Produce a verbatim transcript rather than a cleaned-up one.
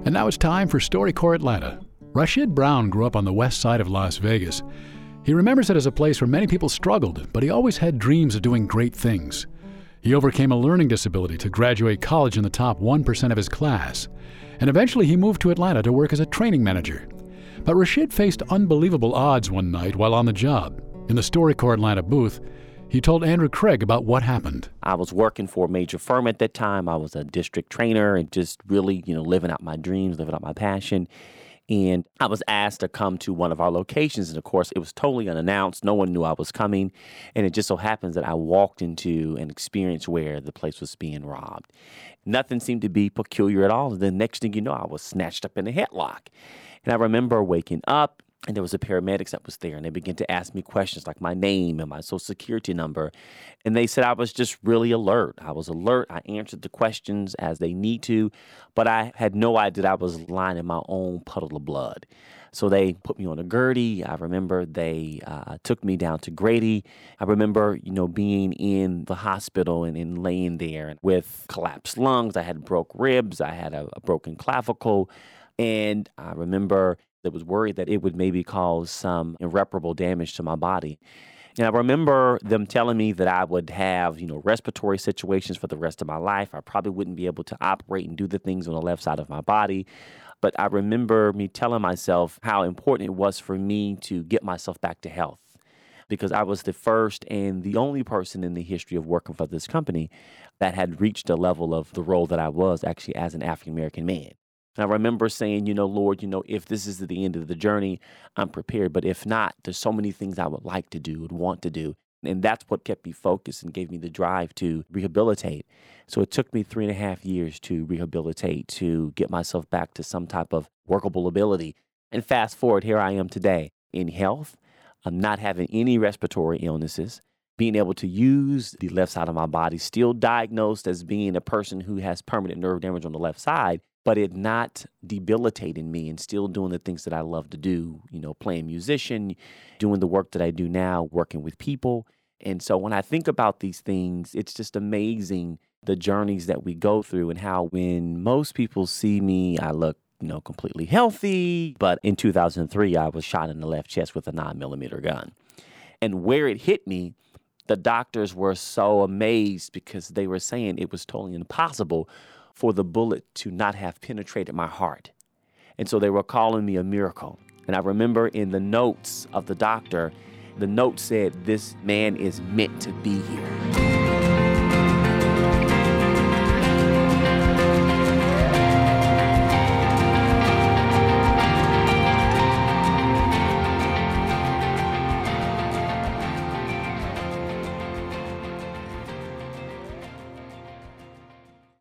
And now it's time for StoryCorps Atlanta. Rashid Brown grew up on the west side of Las Vegas. He remembers it as a place where many people struggled, but he always had dreams of doing great things. He overcame a learning disability to graduate college in the top one percent of his class. And eventually he moved to Atlanta to work as a training manager. But Rashid faced unbelievable odds one night while on the job. In the StoryCorps Atlanta booth, he told Andrew Craig about what happened. I was working for a major firm at that time. I was a district trainer and just really, you know, living out my dreams, living out my passion. And I was asked to come to one of our locations. And of course, it was totally unannounced. No one knew I was coming. And it just so happens that I walked into an experience where the place was being robbed. Nothing seemed to be peculiar at all. And the next thing you know, I was snatched up in a headlock. And I remember waking up, and there was a paramedics that was there, and they began to ask me questions like my name and my social security number. And they said I was just really alert. I was alert. I answered the questions as they need to, but I had no idea that I was lying in my own puddle of blood. So they put me on a gurney. I remember they uh, took me down to Grady. I remember, you know, being in the hospital and, and laying there with collapsed lungs. I had broke ribs. I had a, a broken clavicle. And I remember that was worried that it would maybe cause some irreparable damage to my body. And I remember them telling me that I would have, you know, respiratory situations for the rest of my life. I probably wouldn't be able to operate and do the things on the left side of my body. But I remember me telling myself how important it was for me to get myself back to health, because I was the first and the only person in the history of working for this company that had reached a level of the role that I was actually as an African-American man. And I remember saying, you know, Lord, you know, if this is the end of the journey, I'm prepared. But if not, there's so many things I would like to do and want to do. And that's what kept me focused and gave me the drive to rehabilitate. So it took me three and a half years to rehabilitate, to get myself back to some type of workable ability. And fast forward, here I am today in health. I'm not having any respiratory illnesses, being able to use the left side of my body, still diagnosed as being a person who has permanent nerve damage on the left side, but it not debilitating me and still doing the things that I love to do, you know, playing musician, doing the work that I do now, working with people. And so when I think about these things, it's just amazing the journeys that we go through and how when most people see me, I look, you know, completely healthy. But in two thousand three, I was shot in the left chest with a nine millimeter gun. And where it hit me, the doctors were so amazed because they were saying it was totally impossible for the bullet to not have penetrated my heart. And so they were calling me a miracle. And I remember in the notes of the doctor, the note said, "This man is meant to be here."